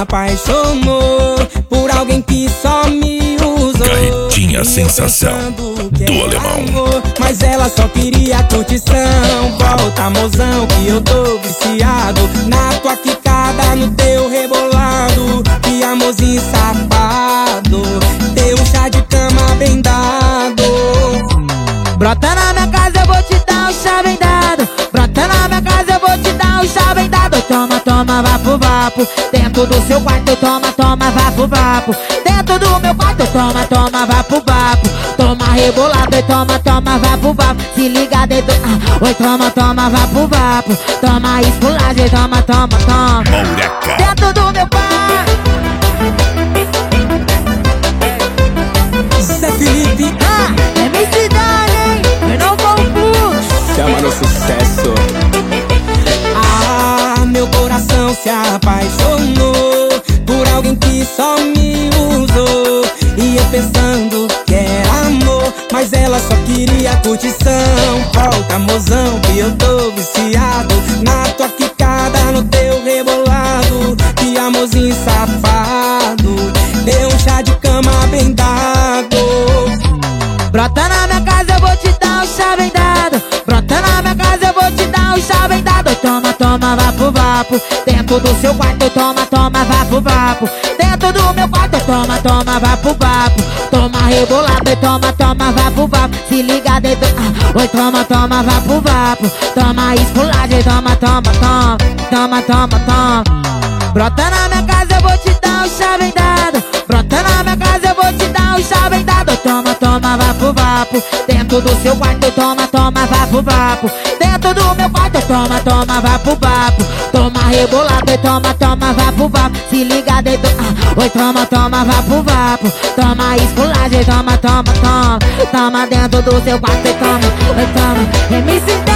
apaixonou por alguém que só me usou. Carretinha sensação do alemão. Mas ela só queria curtição. Volta, mozão, que eu tô viciado na tua quicada, no teu rebolado. Que amorzinho safado, teu chá de cama bem dado. Brota na minha casa, eu vou te dar um chá bem dado. Brota na minha casa, eu vou te dar um chá bem dado. Toma, toma, vapo, vapo. Dentro do seu quarto, toma, toma, vapo, vapo. Dentro do meu quarto, toma, toma, vapo, vapo. Toma rebolado e toma, toma, vapo, vapo. Se liga dentro, oi, toma, toma, vapo, vapo. Toma esculagem, toma, toma, toma. Moleca. Dentro do meu quarto. Zé Felipe, MC Dani, hein? Eu não confuso. chama no sucesso. Ah, meu coração se apaixonou por alguém que só me usou. E eu pensando que era amor, mas ela só queria curtição. Volta, mozão, que eu tô viciado na tua quicada, no teu rebolado. Que amorzinho safado, deu um chá de cama bem dado. Brota na minha casa, eu vou te dar um chá bem dado. Brota na minha casa, eu vou te dar um chá bem dado. Toma, toma, vapo, vapo. Dentro do seu quarto, toma, toma, vapo, vapo. Dentro do meu quarto, toma, toma, vapo, vapo. Toma rebolado e toma, toma, vapo, vapo. Se liga dentro, oi, toma, toma, vapo, vapo. Toma esculagem, toma, toma, toma. Toma, toma, toma. Brota na minha casa, eu vou te dar um chá bem dado. Brota na minha casa, eu vou te dar um chá bem dado. Toma, toma, vapo, vapo. Dentro do seu quarto, toma, toma, vapo, vapo. Dentro do meu quarto, toma, toma, vapo, vapo. Toma rebolado e toma, toma, vapo, vapo. Se liga dentro, oi, toma, toma, vapo, vapo. Toma esculagem, toma, toma, toma. Toma dentro do seu quarto e toma, oi, toma. MC